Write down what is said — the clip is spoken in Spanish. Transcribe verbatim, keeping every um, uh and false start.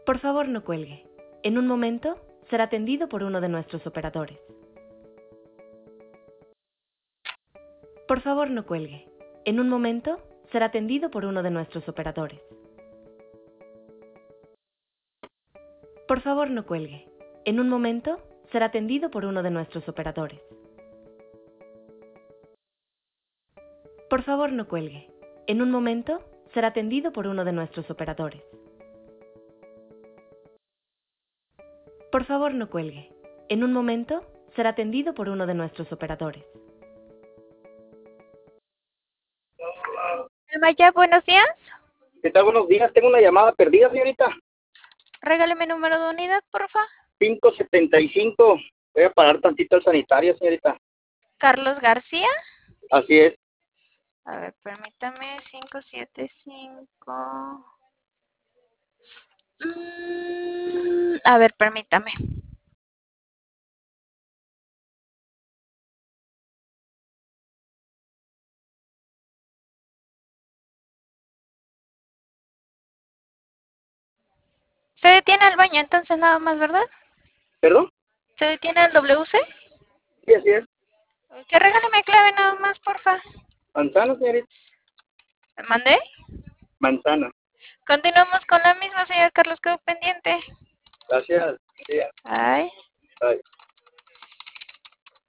Por favor, no cuelgue. En un momento será atendido por uno de nuestros operadores. Por favor, no cuelgue. En un momento será atendido por uno de nuestros operadores. Por favor, no cuelgue. En un momento será atendido por uno de nuestros operadores. Por favor, no cuelgue. En un momento será atendido por uno de nuestros operadores. Por favor, no cuelgue. En un momento será atendido por uno de nuestros operadores. Maya, buenos días. ¿Qué tal? Buenos días. Tengo una llamada perdida, señorita. Regáleme número de unidad, porfa. cinco setenta y cinco. Voy a parar tantito al sanitario, señorita. Carlos García. Así es. A ver, permítame. cinco siete cinco. Mm, a ver, permítame. Se detiene al baño, entonces nada más, ¿verdad? ¿Perdón? ¿Se detiene al W C? Sí, así es. Que regáleme clave nada más, porfa. Manzana, señorita. ¿Me mandé? Manzana. Continuamos con la misma, señor Carlos, quedó pendiente. Gracias. Sí. Ay. Bye.